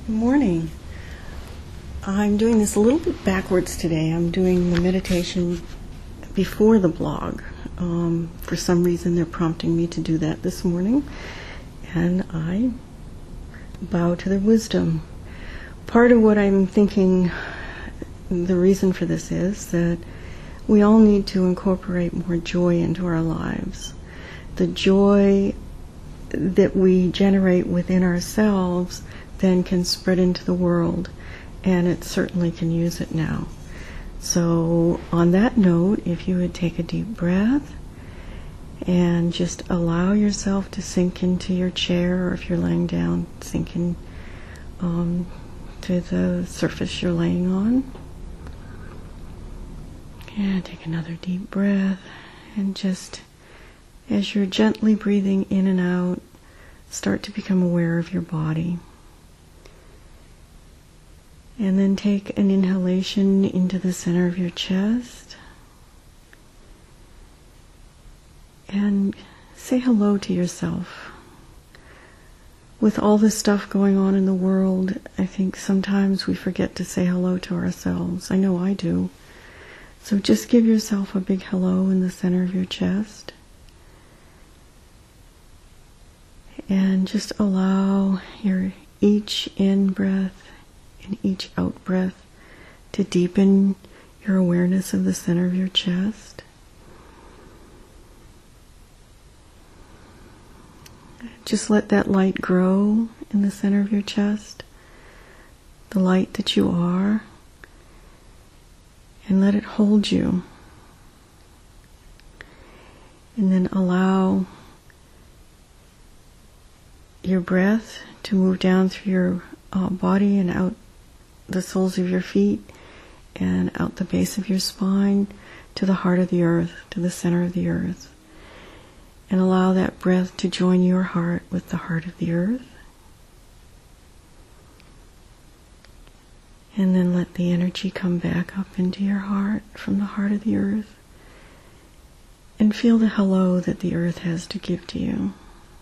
Good morning. I'm doing this a little bit backwards today. I'm doing the meditation before the blog. For some reason, they're prompting me to do that this morning, and I bow to their wisdom. Part of what I'm thinking, the reason for this is that we all need to incorporate more joy into our lives. The joy that we generate within ourselves then can spread into the world, and it certainly can use it now. So on that note, if you would take a deep breath and just allow yourself to sink into your chair, or if you're laying down, sink in to the surface you're laying on. And take another deep breath, and just as you're gently breathing in and out, start to become aware of your body. And then take an inhalation into the center of your chest. And say hello to yourself. With all this stuff going on in the world, I think sometimes we forget to say hello to ourselves. I know I do. So just give yourself a big hello in the center of your chest. And just allow your each in-breath and each out-breath to deepen your awareness of the center of your chest. Just let that light grow in the center of your chest, the light that you are, and let it hold you. And then allow your breath to move down through your body and out the soles of your feet and out the base of your spine to the heart of the earth, to the center of the earth. And allow that breath to join your heart with the heart of the earth. And then let the energy come back up into your heart from the heart of the earth. And feel the hello that the earth has to give to you.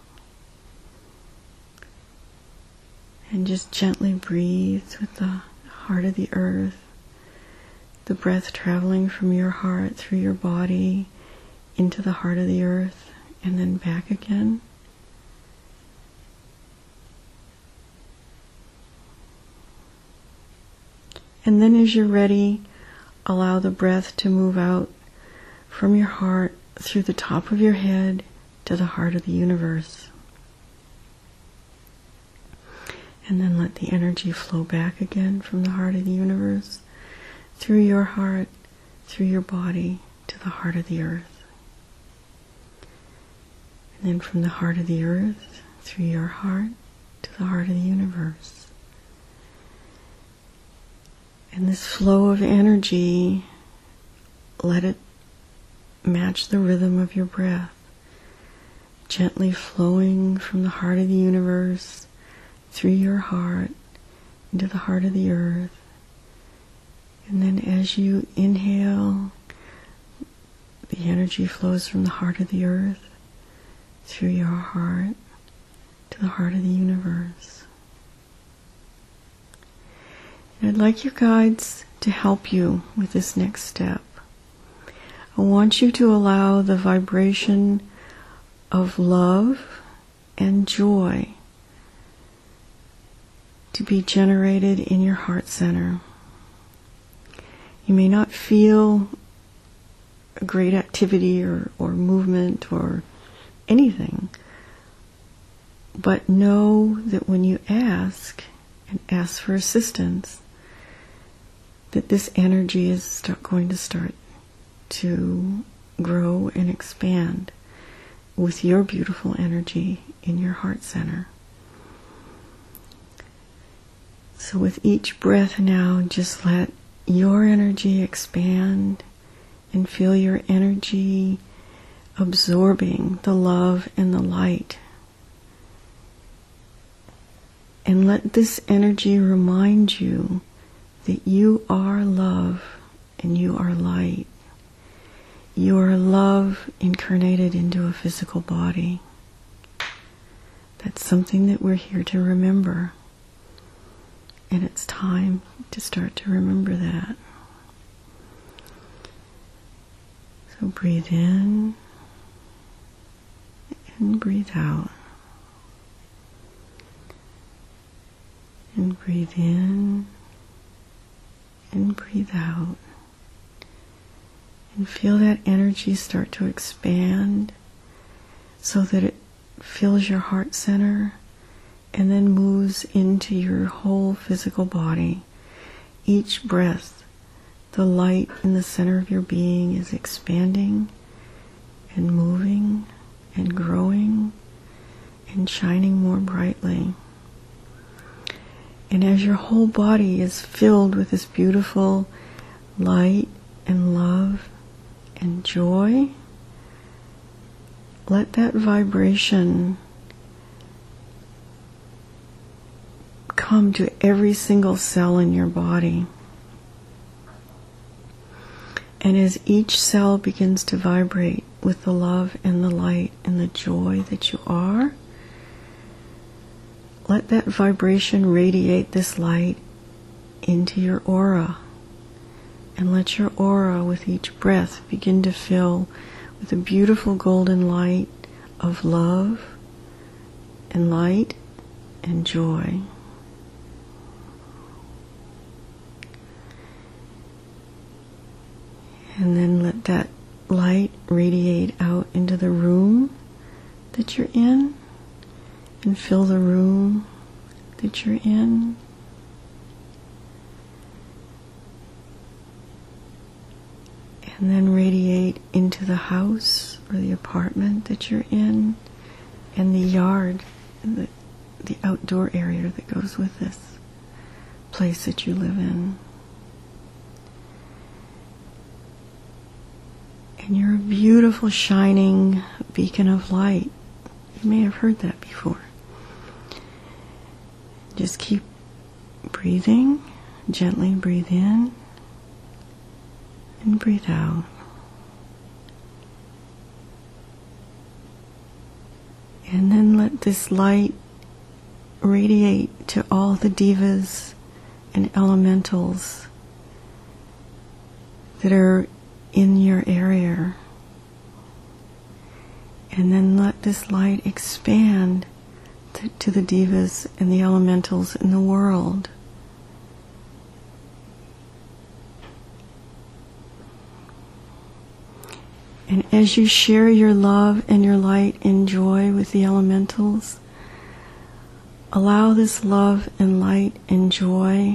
And just gently breathe with the heart of the earth, the breath traveling from your heart through your body into the heart of the earth and then back again. And then as you're ready, allow the breath to move out from your heart through the top of your head to the heart of the universe. And then let the energy flow back again from the heart of the universe, through your heart, through your body, to the heart of the earth. And then from the heart of the earth, through your heart, to the heart of the universe. And this flow of energy, let it match the rhythm of your breath, gently flowing from the heart of the universe, through your heart, into the heart of the earth. And then as you inhale, the energy flows from the heart of the earth, through your heart, to the heart of the universe. And I'd like your guides to help you with this next step. I want you to allow the vibration of love and joy to be generated in your heart center. You may not feel a great activity or movement or anything, but know that when you ask and ask for assistance, that this energy is going to start to grow and expand with your beautiful energy in your heart center. So with each breath now, just let your energy expand and feel your energy absorbing the love and the light. And let this energy remind you that you are love and you are light. You are love incarnated into a physical body. That's something that we're here to remember. And it's time to start to remember that. So breathe in and breathe out. And breathe in and breathe out. And feel that energy start to expand so that it fills your heart center and then moves into your whole physical body. Each breath, the light in the center of your being is expanding and moving and growing and shining more brightly. And as your whole body is filled with this beautiful light and love and joy, let that vibration come to every single cell in your body. And as each cell begins to vibrate with the love and the light and the joy that you are, let that vibration radiate this light into your aura. And let your aura with each breath begin to fill with a beautiful golden light of love and light and joy. And then let that light radiate out into the room that you're in and fill the room that you're in. And then radiate into the house or the apartment that you're in and the yard, and the outdoor area that goes with this place that you live in. And you're a beautiful shining beacon of light. You may have heard that before. Just keep breathing, gently breathe in and breathe out. And then let this light radiate to all the devas and elementals that are in your area. And then let this light expand to the devas and the elementals in the world. And as you share your love and your light and joy with the elementals, allow this love and light and joy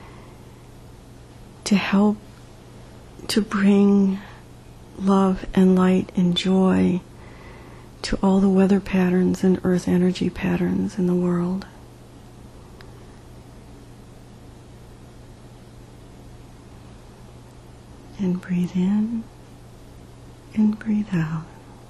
to help to bring love and light and joy to all the weather patterns and earth energy patterns in the world. And breathe in and breathe out.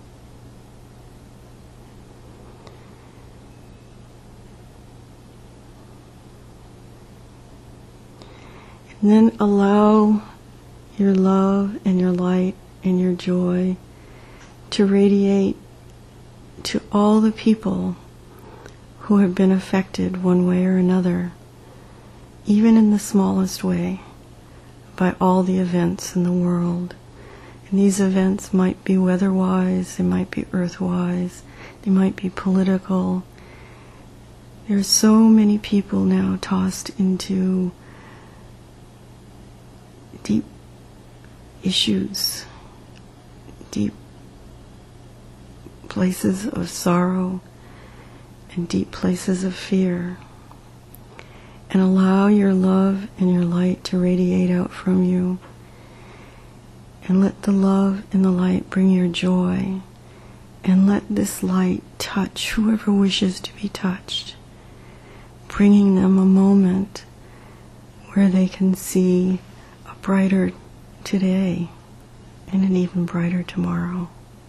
And then allow your love and your light and your joy to radiate to all the people who have been affected one way or another, even in the smallest way, by all the events in the world. And these events might be weather-wise, they might be earth-wise, they might be political. There are so many people now tossed into deep issues, deep places of sorrow and deep places of fear. And allow your love and your light to radiate out from you. And let the love and the light bring your joy. And let this light touch whoever wishes to be touched, bringing them a moment where they can see a brighter today and an even brighter tomorrow.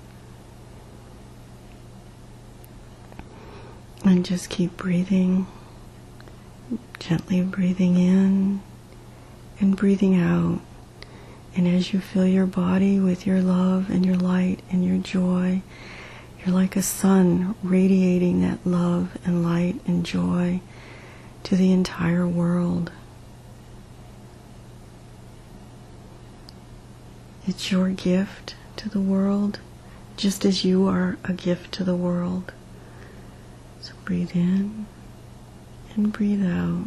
And just keep breathing, gently breathing in and breathing out. And as you fill your body with your love and your light and your joy, you're like a sun radiating that love and light and joy to the entire world. It's your gift to the world, just as you are a gift to the world. So breathe in and breathe out.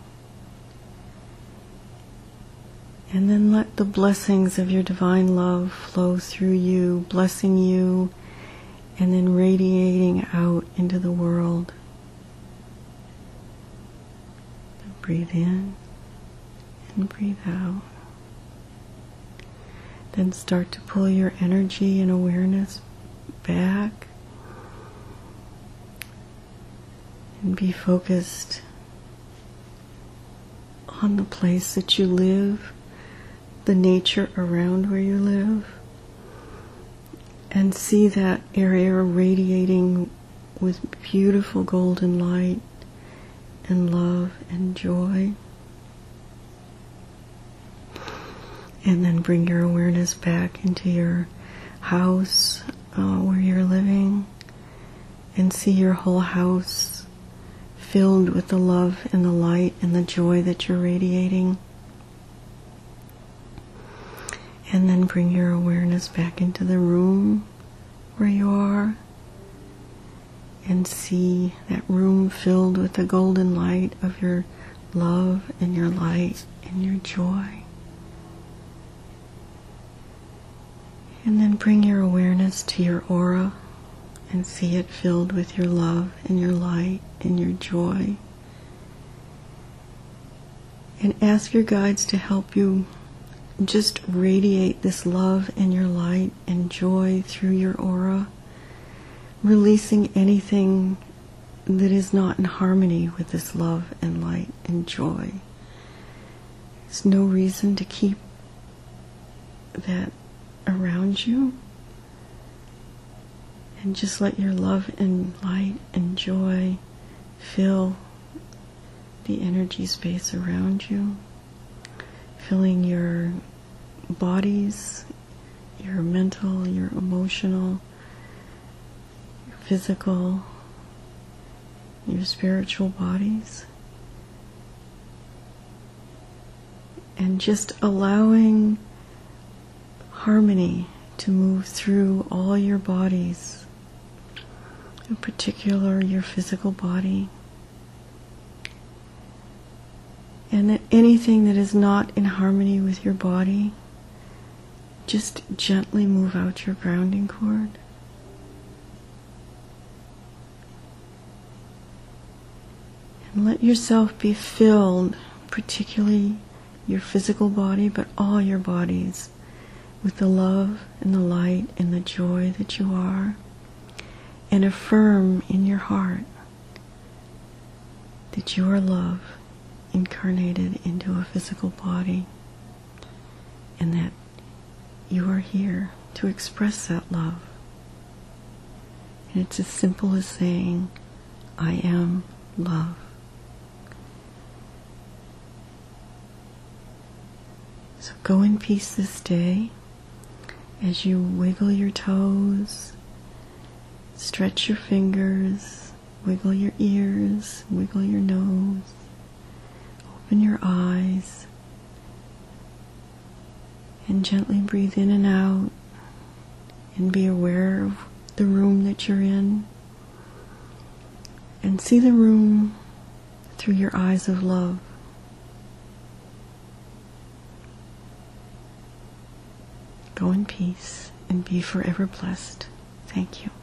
And then let the blessings of your divine love flow through you, blessing you, and then radiating out into the world. Breathe in and breathe out. Then start to pull your energy and awareness back and be focused on the place that you live, the nature around where you live, and see that area radiating with beautiful golden light and love and joy. And then bring your awareness back into your house where you're living, and see your whole house filled with the love and the light and the joy that you're radiating. And then bring your awareness back into the room where you are, and see that room filled with the golden light of your love and your light and your joy. And then bring your awareness to your aura and see it filled with your love and your light and your joy. And ask your guides to help you just radiate this love and your light and joy through your aura, releasing anything that is not in harmony with this love and light and joy. There's no reason to keep that around you, and just let your love and light and joy fill the energy space around you, filling your bodies, your mental, your emotional, your physical, your spiritual bodies, and just allowing harmony to move through all your bodies, in particular your physical body, and that anything that is not in harmony with your body, just gently move out your grounding cord. And let yourself be filled, particularly your physical body, but all your bodies, with the love and the light and the joy that you are, and affirm in your heart that you are love incarnated into a physical body, and that you are here to express that love. And it's as simple as saying, I am love. So go in peace this day as you wiggle your toes, stretch your fingers, wiggle your ears, wiggle your nose, open your eyes, and gently breathe in and out, and be aware of the room that you're in, and see the room through your eyes of love. Go in peace and be forever blessed. Thank you.